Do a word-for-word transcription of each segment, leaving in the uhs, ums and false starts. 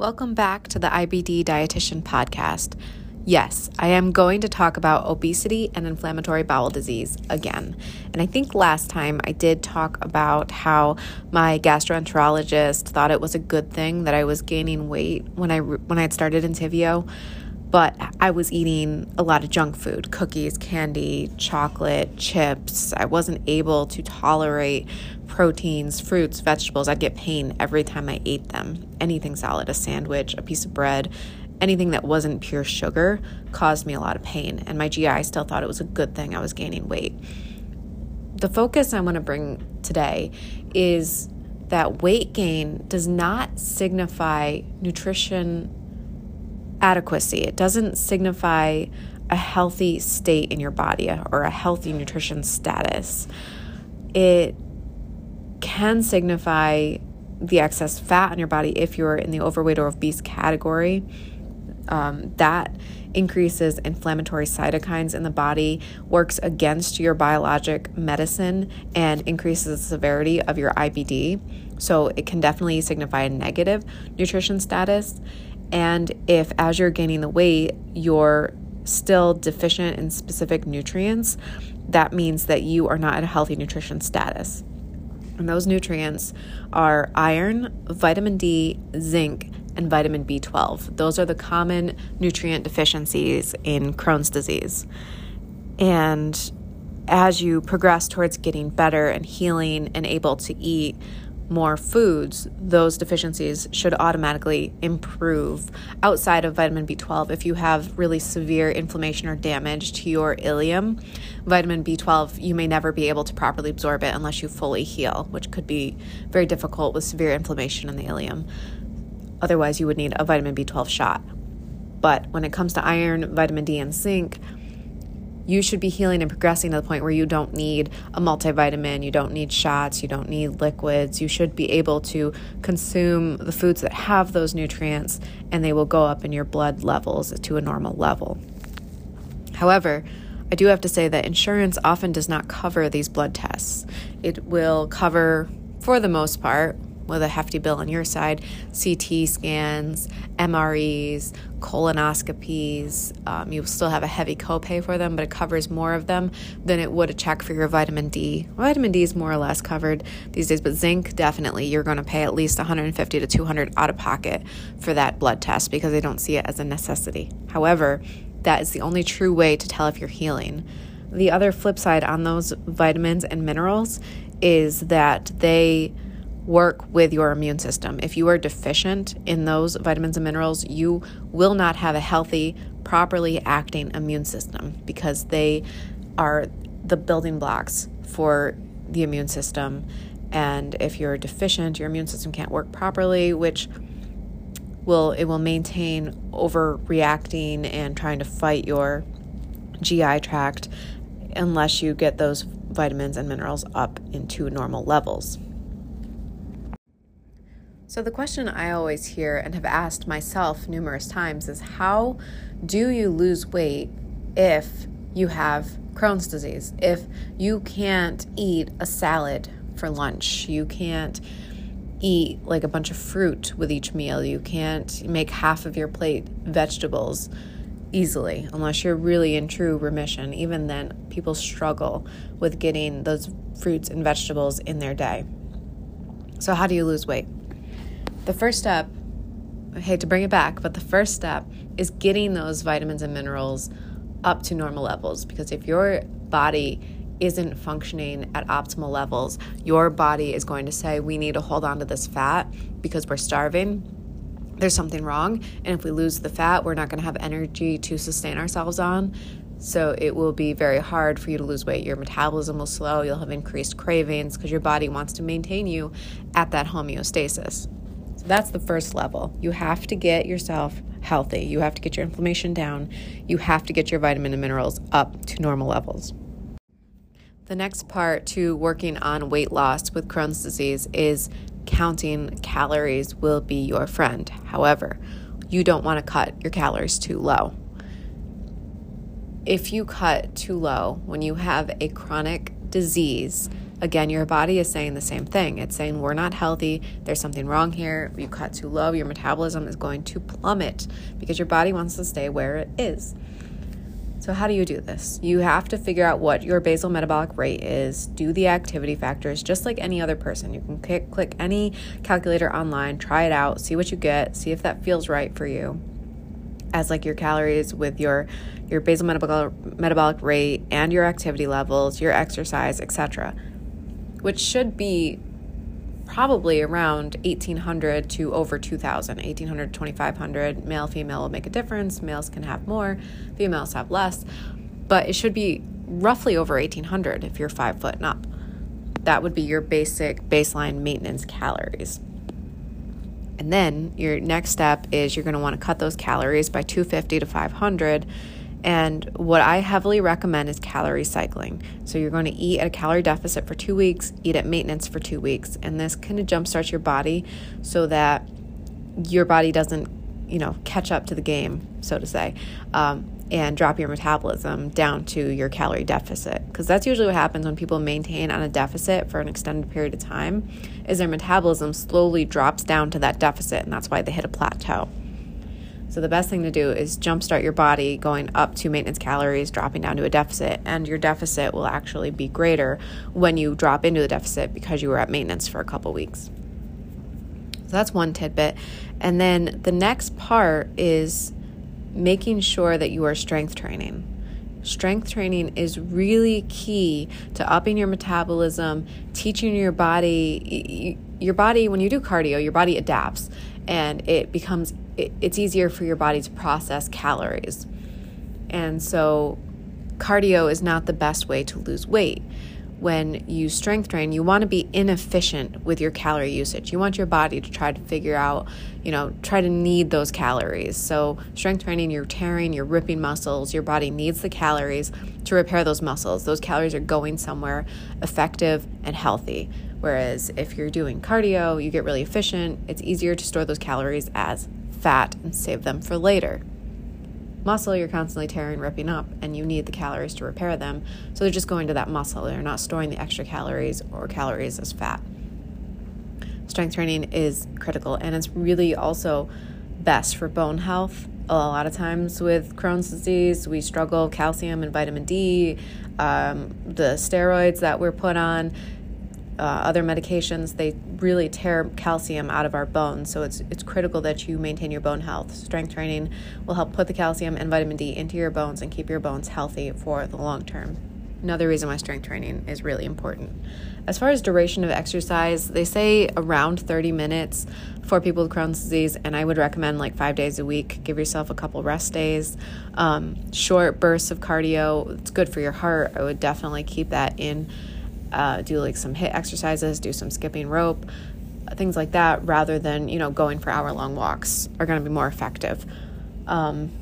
Welcome back to the I B D Dietitian Podcast. Yes, I am going to talk about obesity and inflammatory bowel disease again. And I think last time I did talk about how my gastroenterologist thought it was a good thing that I was gaining weight when I when I had started Entyvio, but I was eating a lot of junk food, cookies, candy, chocolate, chips. I wasn't able to tolerate proteins, fruits, vegetables. I'd get pain every time I ate them. Anything solid, a sandwich, a piece of bread, anything that wasn't pure sugar caused me a lot of pain. And my G I still thought it was a good thing I was gaining weight. The focus I want to bring today is that weight gain does not signify nutrition adequacy. It doesn't signify a healthy state in your body or a healthy nutrition status. It can signify the excess fat on your body if you're in the overweight or obese category. Um, that increases inflammatory cytokines in the body, works against your biologic medicine, and increases the severity of your I B D. So it can definitely signify a negative nutrition status. And if as you're gaining the weight, you're still deficient in specific nutrients, that means that you are not at a healthy nutrition status. And those nutrients are iron, vitamin D, zinc, and vitamin B twelve. Those are the common nutrient deficiencies in Crohn's disease. And as you progress towards getting better and healing and able to eat more foods, those deficiencies should automatically improve. Outside of vitamin B twelve, if you have really severe inflammation or damage to your ileum, vitamin B twelve, you may never be able to properly absorb it unless you fully heal, which could be very difficult with severe inflammation in the ileum. Otherwise, you would need a vitamin B twelve shot. But when it comes to iron, vitamin D, and zinc, you should be healing and progressing to the point where you don't need a multivitamin, you don't need shots, you don't need liquids. You should be able to consume the foods that have those nutrients, and they will go up in your blood levels to a normal level. However, I do have to say that insurance often does not cover these blood tests. It will cover, for the most part, with a hefty bill on your side, C T scans, M R Es, colonoscopies. Um, you still have a heavy copay for them, but it covers more of them than it would a check for your vitamin D. Vitamin D is more or less covered these days, but zinc, definitely, you're going to pay at least one hundred fifty to two hundred out of pocket for that blood test because they don't see it as a necessity. However, that is the only true way to tell if you're healing. The other flip side on those vitamins and minerals is that they work with your immune system. If you are deficient in those vitamins and minerals, you will not have a healthy, properly acting immune system because they are the building blocks for the immune system. And if you're deficient, your immune system can't work properly, which will it will maintain overreacting and trying to fight your G I tract unless you get those vitamins and minerals up into normal levels. So the question I always hear and have asked myself numerous times is, how do you lose weight if you have Crohn's disease? If you can't eat a salad for lunch, you can't eat like a bunch of fruit with each meal, you can't make half of your plate vegetables easily unless you're really in true remission. Even then, people struggle with getting those fruits and vegetables in their day. So how do you lose weight? The first step, I hate to bring it back, but the first step is getting those vitamins and minerals up to normal levels. Because if your body isn't functioning at optimal levels, your body is going to say, we need to hold on to this fat because we're starving. There's something wrong. And if we lose the fat, we're not going to have energy to sustain ourselves on. So it will be very hard for you to lose weight. Your metabolism will slow. You'll have increased cravings because your body wants to maintain you at that homeostasis. So that's the first level. You have to get yourself healthy. You have to get your inflammation down. You have to get your vitamin and minerals up to normal levels. The next part to working on weight loss with Crohn's disease is counting calories will be your friend. However, you don't want to cut your calories too low. If you cut too low when you have a chronic disease again, your body is saying the same thing. It's saying we're not healthy. There's something wrong here. You cut too low. Your metabolism is going to plummet because your body wants to stay where it is. So how do you do this? You have to figure out what your basal metabolic rate is, do the activity factors just like any other person. You can click, click any calculator online, try it out, see what you get, see if that feels right for you as like your calories with your your basal metabolic metabolic rate and your activity levels, your exercise, et cetera, which should be probably around eighteen hundred to over two thousand, eighteen hundred to twenty-five hundred. Male, female will make a difference. Males can have more, females have less, but it should be roughly over eighteen hundred if you're five foot and up. That would be your basic baseline maintenance calories. And then your next step is you're going to want to cut those calories by two hundred fifty to five hundred. And what I heavily recommend is calorie cycling. So you're going to eat at a calorie deficit for two weeks, eat at maintenance for two weeks. And this kind of jumpstarts your body so that your body doesn't, you know, catch up to the game, so to say, um, and drop your metabolism down to your calorie deficit. Because that's usually what happens when people maintain on a deficit for an extended period of time, is their metabolism slowly drops down to that deficit, and that's why they hit a plateau. So the best thing to do is jumpstart your body going up to maintenance calories, dropping down to a deficit, and your deficit will actually be greater when you drop into the deficit because you were at maintenance for a couple weeks. So that's one tidbit. And then the next part is making sure that you are strength training. Strength training is really key to upping your metabolism, teaching your body, your body, when you do cardio, your body adapts and it becomes, it's easier for your body to process calories. And so cardio is not the best way to lose weight. When you strength train, you want to be inefficient with your calorie usage. You want your body to try to figure out, you know, try to need those calories. So strength training, you're tearing, you're ripping muscles. Your body needs the calories to repair those muscles. Those calories are going somewhere effective and healthy. Whereas if you're doing cardio, you get really efficient. It's easier to store those calories as fat and save them for later. Muscle, you're constantly tearing, ripping up, and you need the calories to repair them. So they're just going to that muscle. They're not storing the extra calories or calories as fat. Strength training is critical, and it's really also best for bone health. A lot of times with Crohn's disease, we struggle with calcium and vitamin D, um, the steroids that we're put on, Uh, other medications, they really tear calcium out of our bones. So it's it's critical that you maintain your bone health. Strength training will help put the calcium and vitamin D into your bones and keep your bones healthy for the long term. Another reason why strength training is really important. As far as duration of exercise, they say around thirty minutes for people with Crohn's disease, and I would recommend like five days a week. Give yourself a couple rest days. Um, short bursts of cardio, it's good for your heart. I would definitely keep that in. Uh, do like some HIIT exercises, do some skipping rope, things like that, rather than, you know, going for hour-long walks are going to be more effective. Um,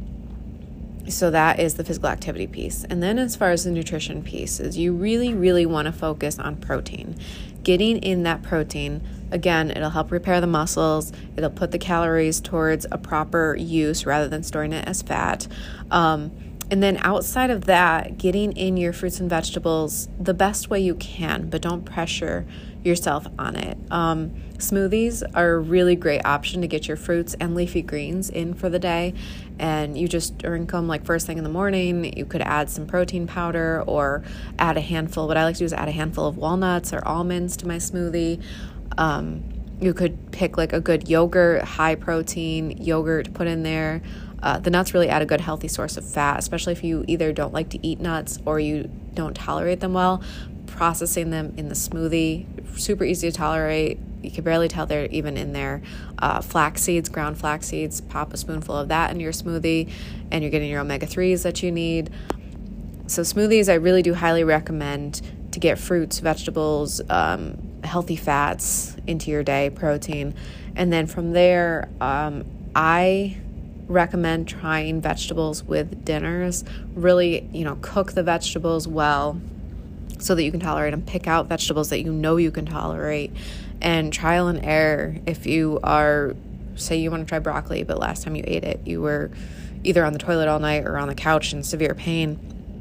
so that is the physical activity piece. And then as far as the nutrition piece is, you really, really want to focus on protein. Getting in that protein, again, it'll help repair the muscles. It'll put the calories towards a proper use rather than storing it as fat. Um, And then outside of that, getting in your fruits and vegetables the best way you can, but don't pressure yourself on it. Um, smoothies are a really great option to get your fruits and leafy greens in for the day. And you just drink them like first thing in the morning. You could add some protein powder or add a handful. What I like to do is add a handful of walnuts or almonds to my smoothie. Um, you could pick like a good yogurt, high protein yogurt to put in there. Uh, the nuts really add a good healthy source of fat, especially if you either don't like to eat nuts or you don't tolerate them well. Processing them in the smoothie, super easy to tolerate. You can barely tell they're even in there. Uh, flax seeds, ground flax seeds, pop a spoonful of that in your smoothie and you're getting your omega threes that you need. So smoothies, I really do highly recommend to get fruits, vegetables, um, healthy fats into your day, protein. And then from there, um, I... recommend trying vegetables with dinners. Really, you know, cook the vegetables well so that you can tolerate them. Pick out vegetables that you know you can tolerate and trial and error. If you are, say you want to try broccoli, but last time you ate it, you were either on the toilet all night or on the couch in severe pain,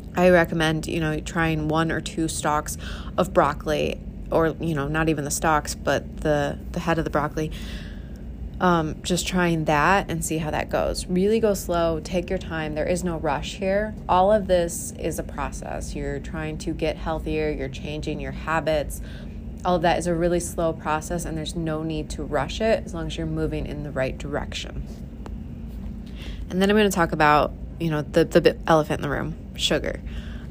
I recommend, you know, trying one or two stalks of broccoli, or, you know, not even the stalks, but the, the head of the broccoli. Um, just trying that and see how that goes. Really go slow, take your time. There is no rush here. All of this is a process. You're trying to get healthier, you're changing your habits. All of that is a really slow process, and there's no need to rush it as long as you're moving in the right direction. And then I'm going to talk about, you know, the, the elephant in the room, sugar.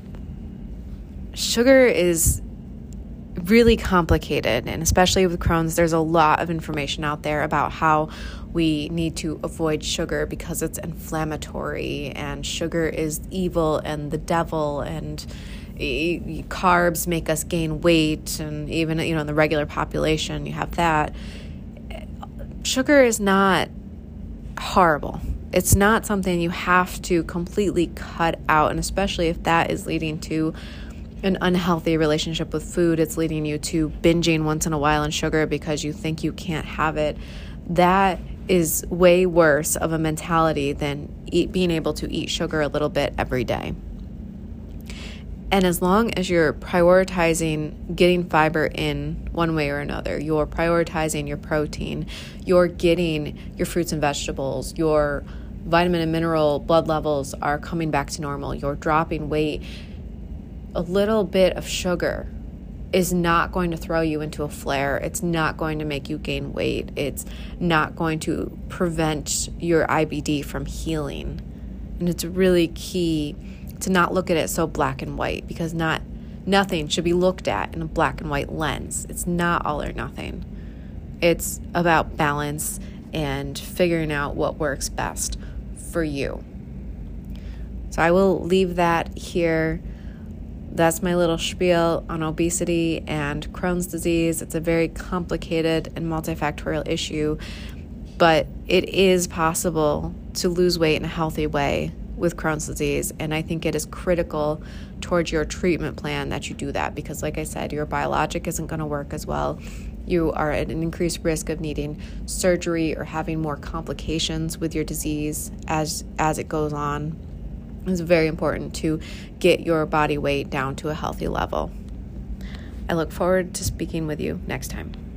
Sugar is really complicated, and especially with Crohn's, there's a lot of information out there about how we need to avoid sugar because it's inflammatory, and sugar is evil and the devil, and e- carbs make us gain weight, and even, you know, in the regular population you have that. Sugar is not horrible. It's not something you have to completely cut out, and especially if that is leading to an unhealthy relationship with food, it's leading you to binging once in a while on sugar because you think you can't have it. That is way worse of a mentality than eat, being able to eat sugar a little bit every day. And as long as you're prioritizing getting fiber in one way or another, you're prioritizing your protein, you're getting your fruits and vegetables, your vitamin and mineral blood levels are coming back to normal, you're dropping weight, a little bit of sugar is not going to throw you into a flare. It's not going to make you gain weight. It's not going to prevent your I B D from healing. And it's really key to not look at it so black and white, because not nothing should be looked at in a black and white lens. It's not all or nothing. It's about balance and figuring out what works best for you. So I will leave that here. That's my little spiel on obesity and Crohn's disease. It's a very complicated and multifactorial issue, but it is possible to lose weight in a healthy way with Crohn's disease, and I think it is critical towards your treatment plan that you do that, because like I said, your biologic isn't going to work as well. You are at an increased risk of needing surgery or having more complications with your disease as as it goes on. It's very important to get your body weight down to a healthy level. I look forward to speaking with you next time.